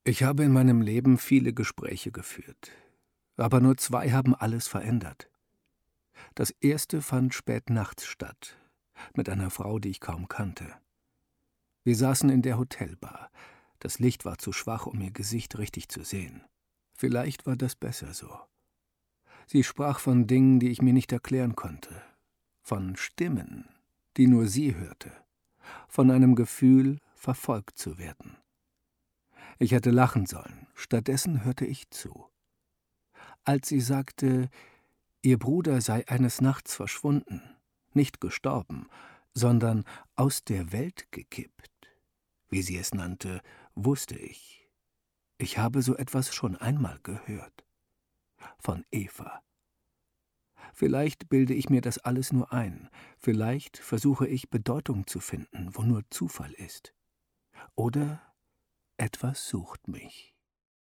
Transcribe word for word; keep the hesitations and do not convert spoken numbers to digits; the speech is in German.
Ich habe in meinem Leben viele Gespräche geführt, aber nur zwei haben alles verändert. Das erste fand spät nachts statt, mit einer Frau, die ich kaum kannte. Wir saßen in der Hotelbar. Das Licht war zu schwach, um ihr Gesicht richtig zu sehen. Vielleicht war das besser so. Sie sprach von Dingen, die ich mir nicht erklären konnte, von Stimmen, die nur sie hörte, von einem Gefühl, verfolgt zu werden. Ich hätte lachen sollen, stattdessen hörte ich zu. Als sie sagte, ihr Bruder sei eines Nachts verschwunden, nicht gestorben, sondern aus der Welt gekippt, wie sie es nannte, wusste ich, ich habe so etwas schon einmal gehört. Von Eva. Vielleicht bilde ich mir das alles nur ein, vielleicht versuche ich Bedeutung zu finden, wo nur Zufall ist. Oder etwas sucht mich.